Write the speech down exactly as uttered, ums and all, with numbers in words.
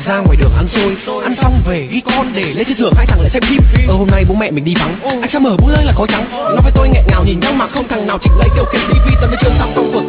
ra ngoài đường ăn xôi, ăn xong về ghi con để lên trên giường hai thằng lại xem phim. Ờ hôm nay bố mẹ mình đi vắng, anh sao mở bút lên là có trắng. Nó với tôi nghẹn ngào nhìn nhau mà không thằng nào chịu lấy điều khiển tivi. Tầm đến trường xong phòng của